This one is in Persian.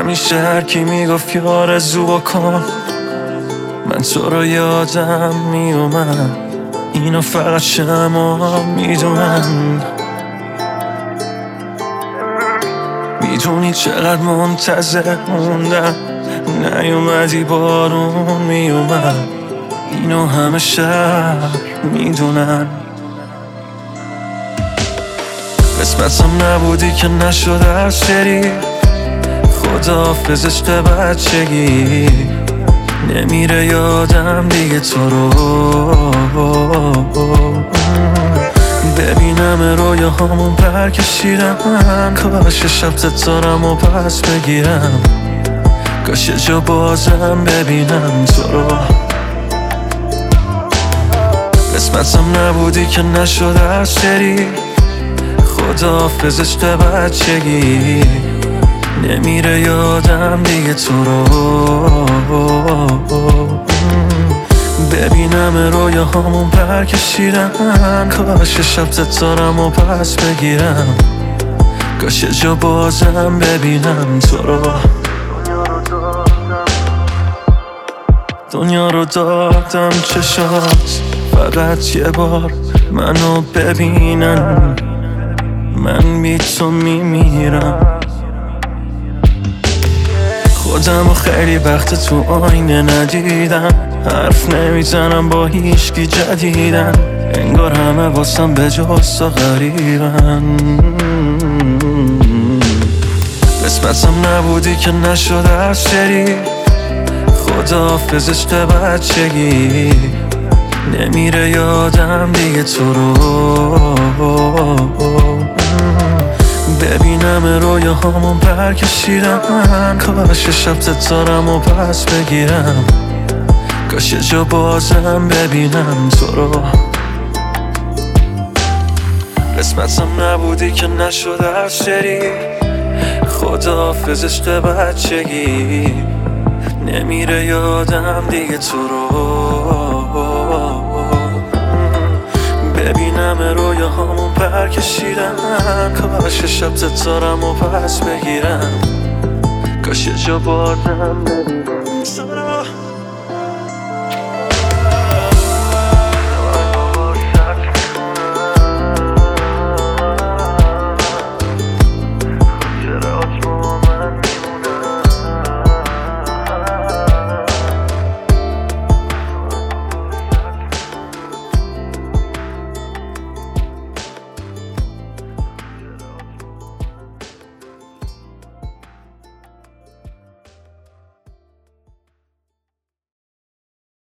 همیشه هر کی میگفت یه آرزو بکن، من تو رو یادم میومد. اینو فقط شما میدونن. میدونی چقدر منتظر موندم، نیومدی بارون میومد. اینو همه شهر میدونن. قسمتم نبودی که نشد هر سری. خداحافظ عشق بچگی، نمیره یادم دیگه تو رو. ببینم رویاهامون پر کشیدن، کاش شب ستارم و پس بگیرم، کاش یه جا بازم ببینم تو رو. قسمتم نبودی که نشد هر سری. خداحافظ عشق بچگی، نمیره یادم دیگه تو رو. ببینم رویاهامون پر کشیدن، کاش شب ستارم و پس بگیرم، کاش یه جا بازم ببینم تو رو. دنیا رو دادم چشات، فقط یه بار منو ببینن، من بی تو میمیرم. خودم رو خیلی وقت تو آینه ندیدم، حرف نمیزنم با هیچکی جدیدن، انگار همه واسم به جز تو غریبن. قسمتم نبودی که نشد هر سری. خداحافظ عشق بچگی، نمیره یادم دیگه تو رو. ببینم رویاهامون پر کشیدن، کاش شب ستارم و پس بگیرم، کاش یه جا بازم ببینم تو رو. قسمتم نبودی که نشد هر سری. خداحافظ عشق بچگی، نمیره یادم دیگه تو رو. ببینم رویاهامون پر کشیدن، کاش شب ستارم و پس بگیرم، کاش یه جا بازم ببینم تو رو.